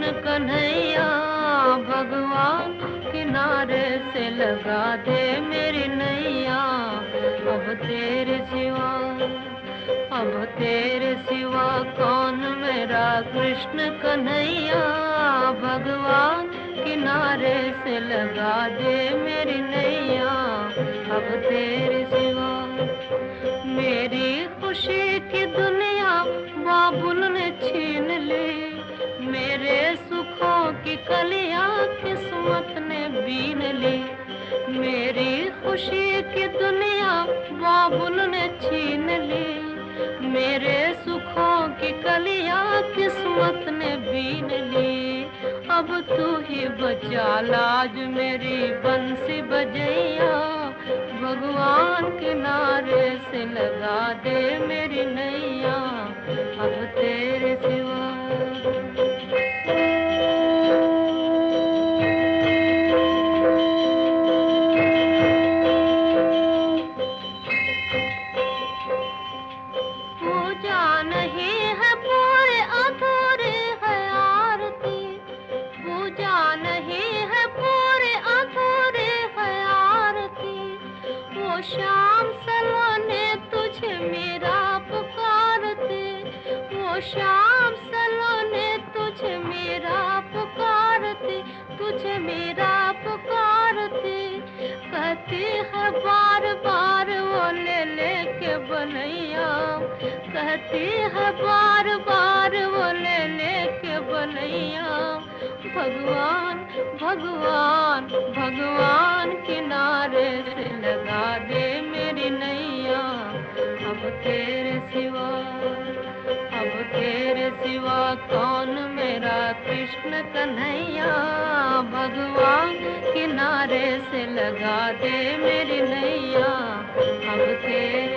कृष्ण कन्हैया, भगवान किनारे से लगा दे मेरी नैया। अब तेरे सिवा, अब तेरे सिवा कौन मेरा कृष्ण कन्हैया, भगवान किनारे से लगा दे मेरी नैया। अब तेरे सिवा मेरी खुशी की दुनिया बाबुल ने छीन ली, मेरे सुखों की कलियां किस्मत ने बीन ली। मेरी खुशी की दुनिया बाबुल ने छीन ली, मेरे सुखों की कलियां किस्मत ने बीन ली। अब तू ही बचा लाज मेरी बंसी बजैया, भगवान किनारे से लगा दे मेरी नैया। अब तेरे सिवा पूजा नहीं है पूरे अधूरे है आरती, पूजा नहीं है पूरे अधूरे है आरती। वो शाम सलोने तुझे मेरा पुकारते, वो शाम सलोने तुझे मेरा पुकारते, तुझे मेरा पुकारते। कहती है बार बार वो ले लेके बनैया, कहती है बार बार वो ले लेके बनैया। भगवान भगवान भगवान किनारे से लगा दे मेरी नैया। अब तेरे सिवा, अब तेरे सिवा कौन मेरा कृष्ण कन्हैया, भगवान किनारे से लगा दे मेरी नैया। अब तेरे